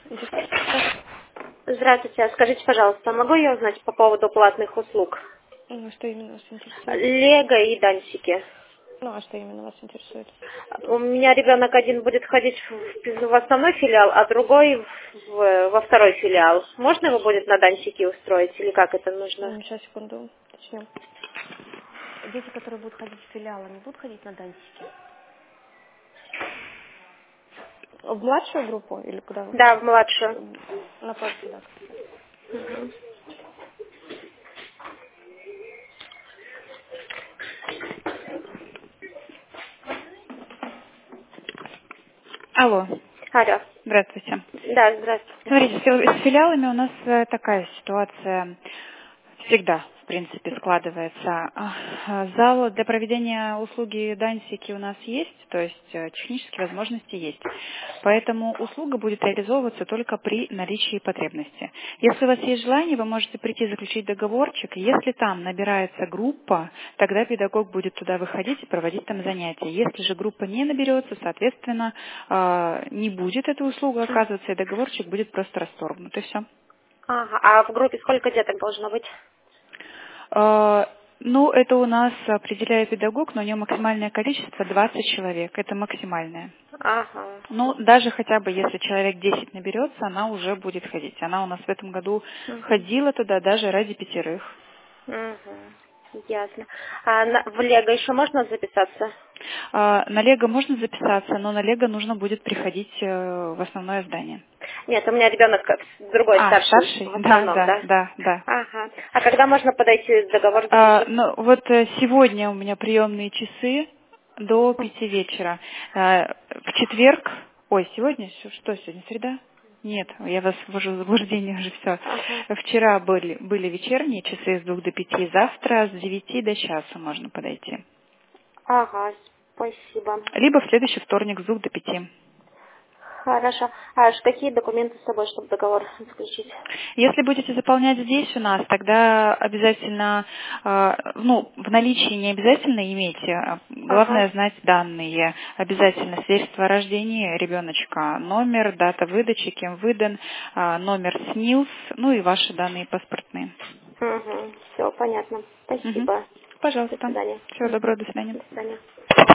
Здравствуйте. Скажите, пожалуйста, могу я узнать по поводу платных услуг? Что именно вас интересует? Лего и дансики. А что именно вас интересует? У меня ребенок один будет ходить в основной филиал, а другой во второй филиал. Можно его будет на дансики устроить или как это нужно? Сейчас, секунду, уточню. Дети, которые будут ходить в филиал, они будут ходить на дансики? В младшую группу или куда вы Да, в хотите? младшую. На платье, да. Алло, Алло. здравствуйте. Да, здравствуйте. Смотрите, с филиалами у нас такая ситуация всегда, в принципе, складывается. Зал для проведения услуги дансики у нас есть, то есть технические возможности есть. Поэтому услуга будет реализовываться только при наличии потребности. Если у вас есть желание, вы можете прийти заключить договорчик. Если там набирается группа, тогда педагог будет туда выходить и проводить там занятия. Если же группа не наберется, соответственно, не будет эта услуга оказываться, и договорчик будет просто расторгнут, и все. Ага. А в группе сколько деток должно быть? Ну, это у нас определяет педагог, но у него максимальное количество 20 человек. Это максимальное. Ага. Ну, даже хотя бы если человек 10 наберется, она уже будет ходить. Она у нас в этом году Угу. ходила туда даже ради 5. Угу. Ясно. А в Лего еще можно записаться? На Лего можно записаться, но на Лего нужно будет приходить в основное здание. Нет, у меня ребенок другой, старший, Старший? в Да, основном, да, да. да, да. Ага. А когда можно подойти договор заключить? Ну, вот сегодня у меня приемные часы до 5 вечера. В четверг, сегодня, что сегодня, среда? Нет, я вас ввожу в заблуждение уже все. Ага. Вчера были вечерние часы с 2 до 5, завтра с 9 до часа можно подойти. Ага, спасибо. Либо в следующий вторник с 2 до 5. Хорошо. А какие документы с собой, чтобы договор заключить? Если будете заполнять здесь у нас, тогда обязательно, в наличии не обязательно иметь, Ага. главное знать данные. Обязательно свидетельство о рождении ребеночка, номер, дата выдачи, кем выдан, номер СНИЛС, ну и ваши данные паспортные. Угу. Все, понятно. Мгм. Спасибо. До Пожалуйста. свидания. Всего доброго, до свидания. До свидания.